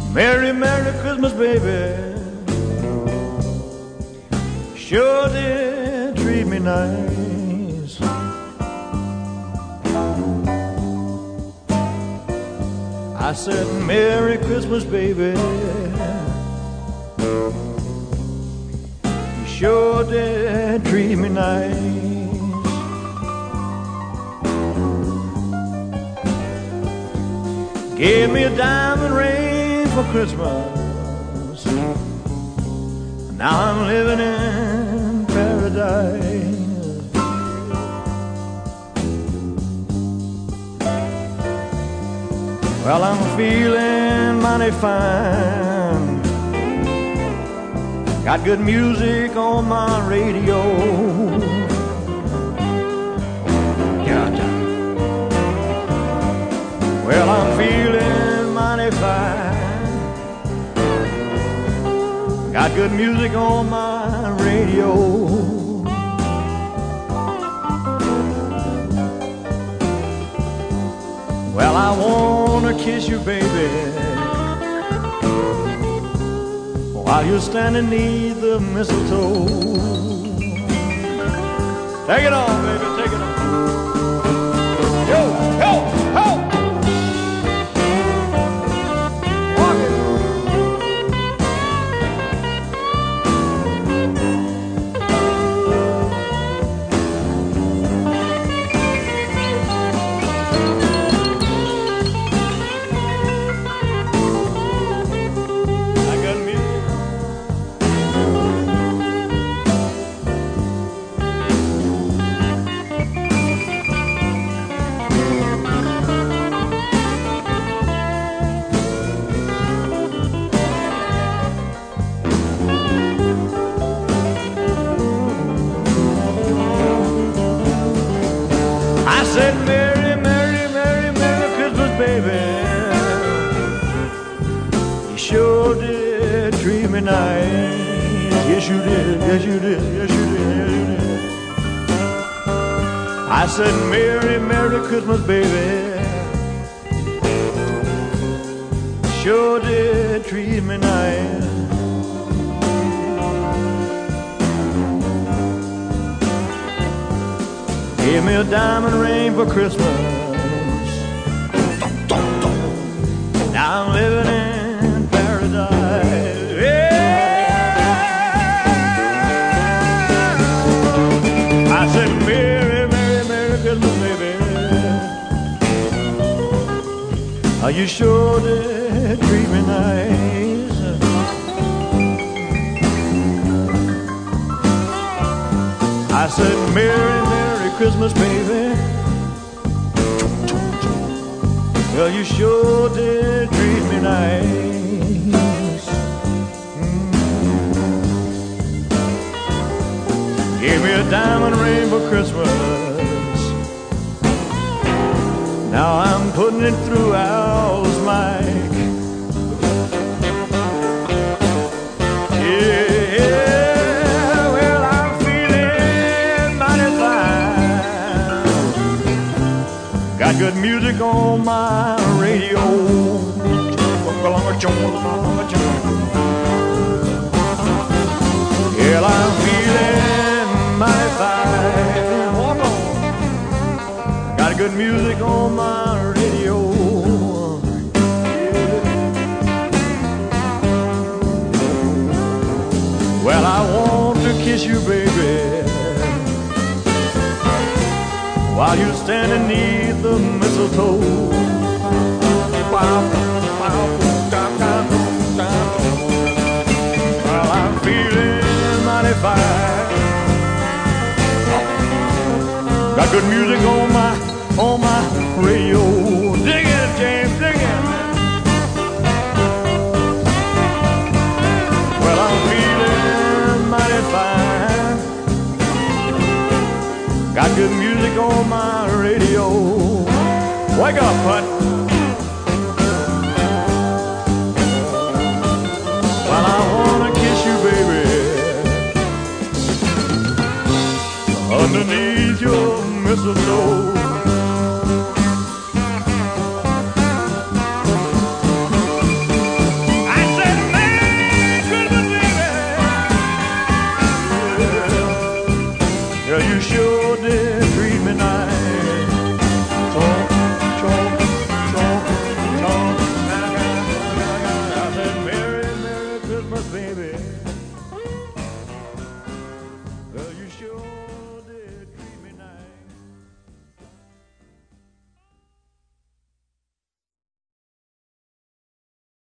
Merry, Merry Christmas, baby. Sure did treat me nice. I said, Merry Christmas, baby. You sure did treat me nice. Gave me a diamond ring for Christmas. Now I'm living in paradise. Well, I'm feeling mighty fine. Got good music on my radio. Well, I'm feeling mighty fine. Got good music on my radio. Well, I wanna kiss you, baby, while you're standing neath the mistletoe. Take it on, baby, take it on. Yo, yo, yo! Yes, you did, yes, you did, yes, you did, yes, you did. I said, Merry, Merry Christmas, baby. Sure did treat me nice. Gave me a diamond ring for Christmas. Now I'm living in paradise. I said, Merry, Merry, Merry Christmas, baby. Oh, you sure did treat me nice. I said, Merry, Merry Christmas, baby. Well, you sure did treat me nice. Gave me a diamond ring for Christmas. Now I'm putting it through Al's mic. Yeah, well, I'm feeling mighty fine. Got good music on my radio. Yeah, I'm feeling mighty fine. Walk on. Got good music on my radio. Well, I want to kiss you, baby, while you're standing neath the mistletoe. Well, I'm feeling mighty fine. Got good music on my radio. Dig it, James, dig it. Well, I'm feeling mighty fine. Got good music on my radio. Wake up, Put. Well, I wanna kiss you, baby, underneath your mistletoe. I you sure did.